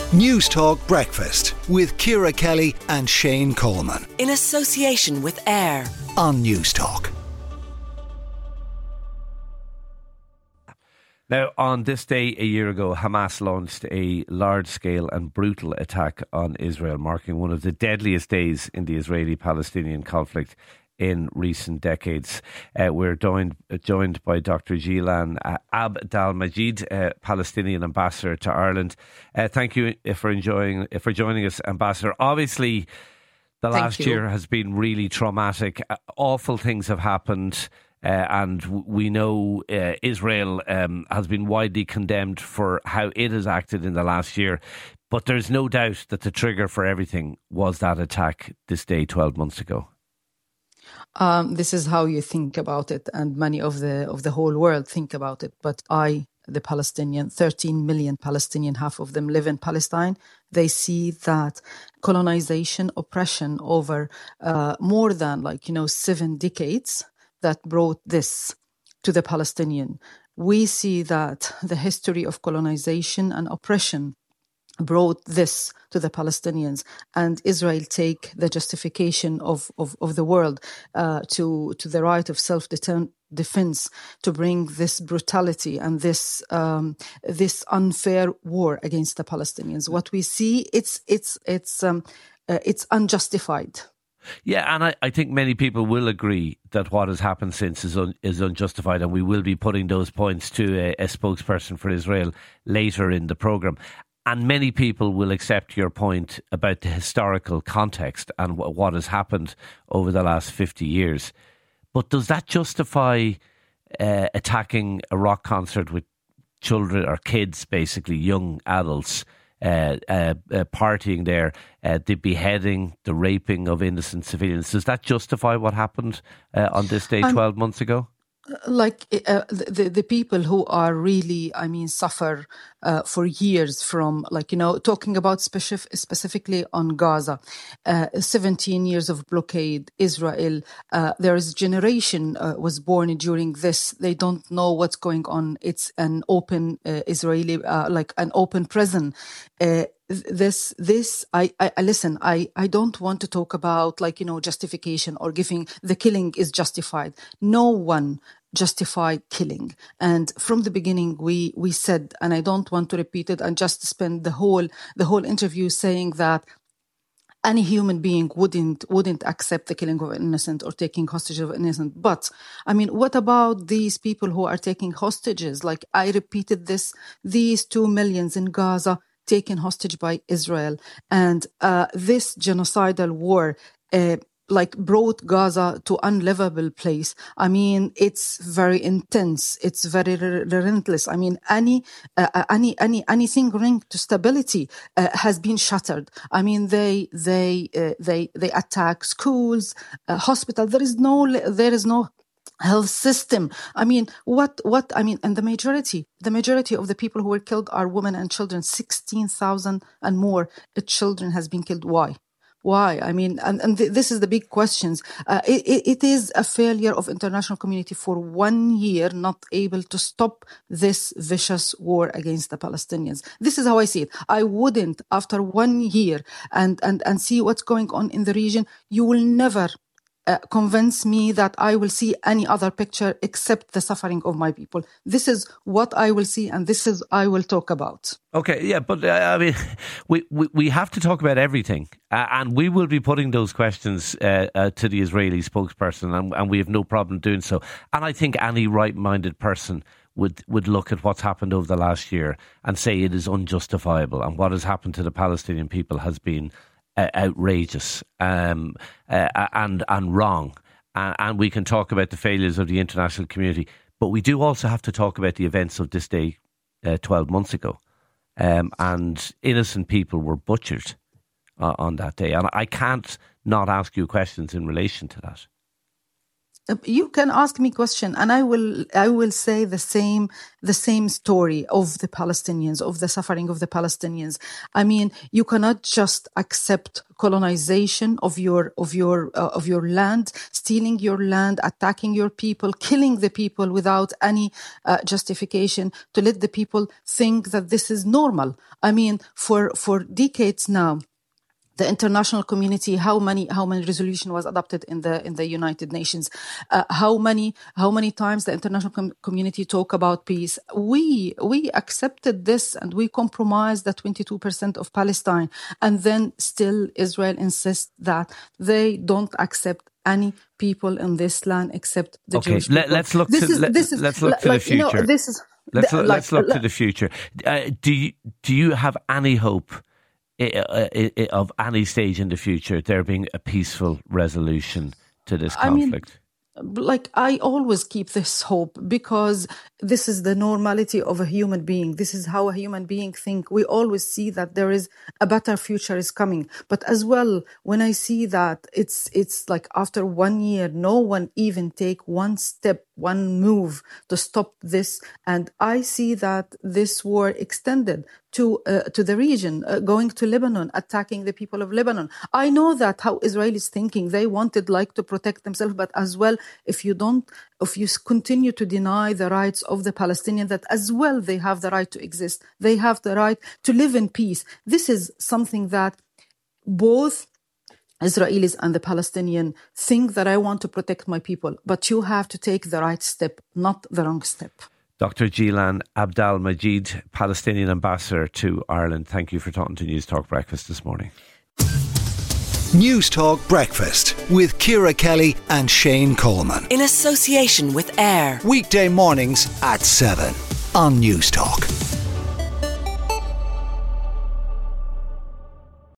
News Talk Breakfast with Ciara Kelly and Shane Coleman. In association with AIR on News Talk. Now, on this day a year ago, Hamas launched a large-scale and brutal attack on Israel, marking one of the deadliest days in the Israeli-Palestinian conflict in recent decades. We're joined by Dr. Jilan Abdelmajid, Palestinian ambassador to Ireland. Thank you for joining us, Ambassador. Obviously, the last year has been really traumatic. Awful things have happened. And we know Israel has been widely condemned for how it has acted in the last year. But there's no doubt that the trigger for everything was that attack this day 12 months ago. This is how you think about it, and many of the whole world think about it. But the Palestinian, 13 million Palestinian, half of them live in Palestine. They see that colonization, oppression over more than 7 decades that brought this to the Palestinian. We see that the history of colonization and oppression brought this to the Palestinians, and Israel take the justification of the world to the right of self-defense to bring this brutality and this unfair war against the Palestinians. What we see, it's unjustified. Yeah, and I think many people will agree that what has happened since is unjustified, and we will be putting those points to a spokesperson for Israel later in the programme. And many people will accept your point about the historical context and what has happened over the last 50 years. But does that justify attacking a rock concert with children or kids, basically young adults, partying there, the beheading, the raping of innocent civilians? Does that justify what happened on this day 12 months ago? The people who are really, suffer for years from, talking about specifically on Gaza, 17 years of blockade, Israel, there is a generation was born during this. They don't know what's going on. It's an open Israeli, an open prison. I listen, I don't want to talk about justification or giving the killing is justified. No one justified killing. And from the beginning we said, and I don't want to repeat it and just spend the whole interview saying that any human being wouldn't accept the killing of an innocent or taking hostages of an innocent. But what about these people who are taking hostages? I repeated this, these 2 millions in Gaza taken hostage by Israel, and this genocidal war brought Gaza to unlivable place. It's very intense. It's very relentless. Anything linked to stability has been shattered. They attack schools, hospitals. There is no health system. And the majority of the people who were killed are women and children. 16,000 and more children has been killed. Why? This is the big questions. It is a failure of international community for 1 year not able to stop this vicious war against the Palestinians. This is how I see it. I wouldn't, after 1 year and see what's going on in the region, you will never convince me that I will see any other picture except the suffering of my people. This is what I will see, and this is I will talk about. Okay, yeah, but we have to talk about everything, and we will be putting those questions to the Israeli spokesperson, and we have no problem doing so. And I think any right-minded person would look at what's happened over the last year and say it is unjustifiable, and what has happened to the Palestinian people has been outrageous and wrong, and we can talk about the failures of the international community, but we do also have to talk about the events of this day 12 months ago, and innocent people were butchered on that day, and I can't not ask you questions in relation to that. You can ask me question, and I will say the same story of the Palestinians, of the suffering of the Palestinians. I mean, you cannot just accept colonization of your land, stealing your land, attacking your people, killing the people without any justification, to let the people think that this is normal. I mean, for decades now, the international community, how many resolution was adopted in the United Nations? How many times the international community talk about peace? We accepted this and we compromised the 22% of Palestine, and then still Israel insists that they don't accept any people in this land except the Jewish people. Let's look to the future. Let's look to the future. Do you have any hope of any stage in the future there being a peaceful resolution to this conflict? I always keep this hope, because this is the normality of a human being. This is how a human being think. We always see that there is a better future is coming. But as well, when I see that it's like after 1 year, no one even take one step, one move to stop this. And I see that this war extended to the region, going to Lebanon, attacking the people of Lebanon. I know that how Israel is thinking. They wanted to protect themselves, but as well, if you continue to deny the rights of the Palestinians, that as well they have the right to exist. They have the right to live in peace. This is something that both Israelis and the Palestinians think, that I want to protect my people, but you have to take the right step, not the wrong step. Dr. Jeylan Abdel-Majid, Palestinian ambassador to Ireland, thank you for talking to News Talk Breakfast this morning. News Talk Breakfast with Ciara Kelly and Shane Coleman. In association with AIR. Weekday mornings at 7 on News Talk.